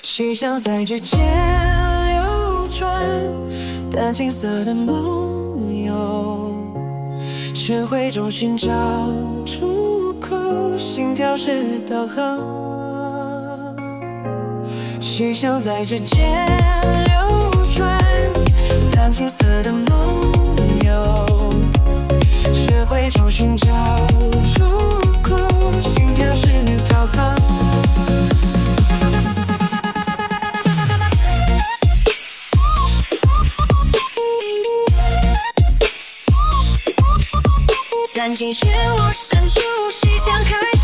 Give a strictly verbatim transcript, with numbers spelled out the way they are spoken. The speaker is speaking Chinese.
嬉笑在指尖流转，淡青色的梦游，学会中寻找出口，心跳是导航。嬉笑在指尖流转，淡青色的梦游，学会中寻找出口，心跳是导航。感情漩涡深处，细想开始。